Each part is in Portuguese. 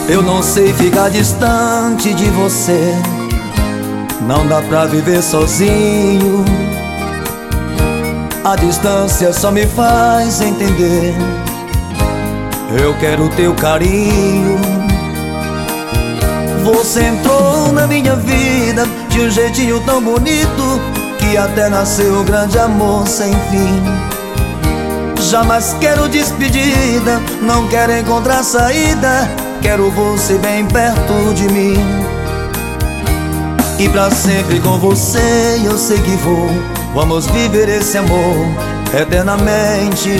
Eu não sei ficar distante de você, não dá pra viver sozinho. A distância só me faz entender, eu quero teu carinho. Você entrou na minha vida de um jeitinho tão bonito, que até nasceu um grande amor sem fim. Jamais quero despedida, não quero encontrar saída, quero você bem perto de mim. E pra sempre com você eu sei que vou, vamos viver esse amor eternamente.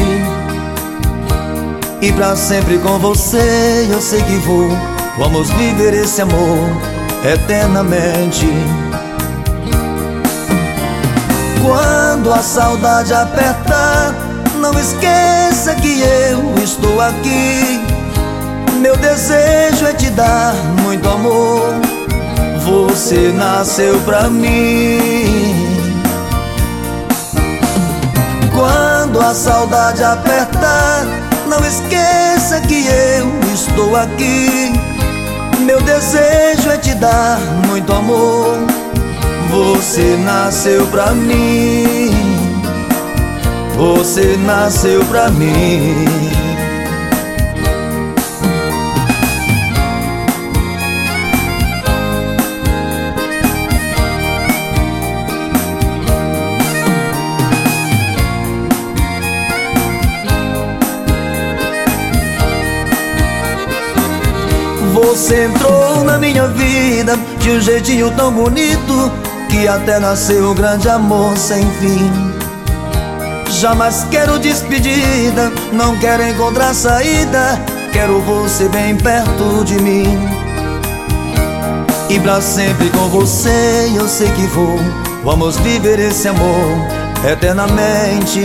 E pra sempre com você eu sei que vou, vamos viver esse amor eternamente. Quando a saudade apertar, não esqueça que eu estou aqui. Meu desejo é te dar muito amor, você nasceu pra mim. Quando a saudade apertar, não esqueça que eu estou aqui. Meu desejo é te dar muito amor, você nasceu pra mim, você nasceu pra mim. Você entrou na minha vida de um jeitinho tão bonito, que até nasceu um grande amor sem fim. Jamais quero despedida, não quero encontrar saída, quero você bem perto de mim. E pra sempre com você eu sei que vou, vamos viver esse amor eternamente.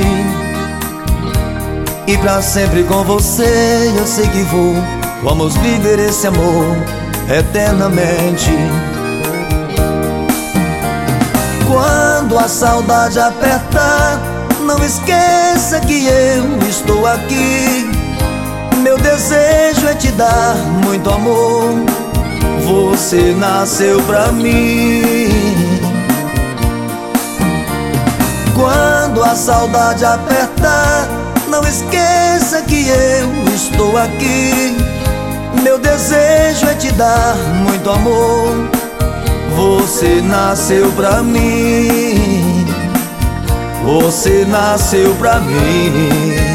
E pra sempre com você eu sei que vou, vamos viver esse amor eternamente. Quando a saudade apertar, não esqueça que eu estou aqui. Meu desejo é te dar muito amor, você nasceu pra mim. Quando a saudade apertar, não esqueça que eu estou aqui. Meu desejo é te dar muito amor, você nasceu pra mim, você nasceu pra mim.